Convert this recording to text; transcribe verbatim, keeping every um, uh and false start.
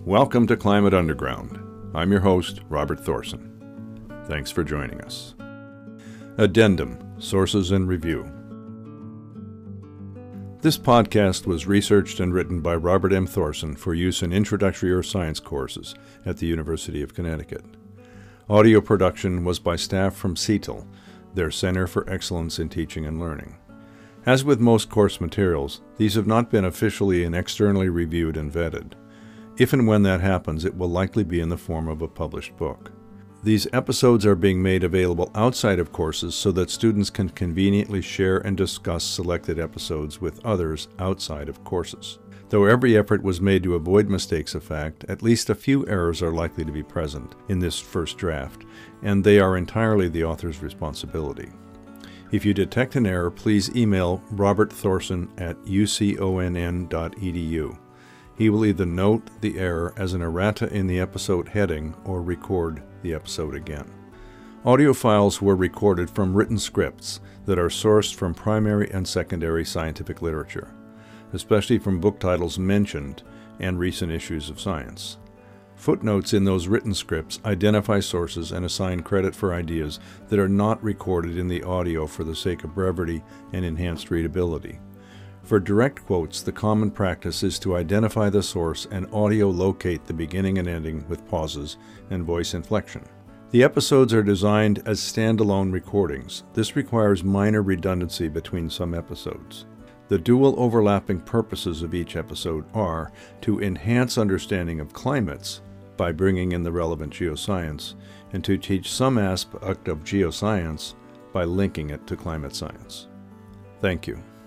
Welcome to Climate Underground. I'm your host, Robert Thorson. Thanks for joining us. Addendum, Sources and Review. This podcast was researched and written by Robert M. Thorson for use in introductory earth science courses at the University of Connecticut. Audio production was by staff from C E T L, their Center for Excellence in Teaching and Learning. As with most course materials, these have not been officially and externally reviewed and vetted. If and when that happens, it will likely be in the form of a published book. These episodes are being made available outside of courses so that students can conveniently share and discuss selected episodes with others outside of courses. Though every effort was made to avoid mistakes of fact, at least a few errors are likely to be present in this first draft, and they are entirely the author's responsibility. If you detect an error, please email robert thorson at u c o n n dot e d u. He will either note the error as an errata in the episode heading or record the episode again. Audio files were recorded from written scripts that are sourced from primary and secondary scientific literature, especially from book titles mentioned and recent issues of Science. Footnotes in those written scripts identify sources and assign credit for ideas that are not recorded in the audio for the sake of brevity and enhanced readability. For direct quotes, the common practice is to identify the source and audio locate the beginning and ending with pauses and voice inflection. The episodes are designed as standalone recordings. This requires minor redundancy between some episodes. The dual overlapping purposes of each episode are to enhance understanding of climates by bringing in the relevant geoscience, and to teach some aspect of geoscience by linking it to climate science. Thank you.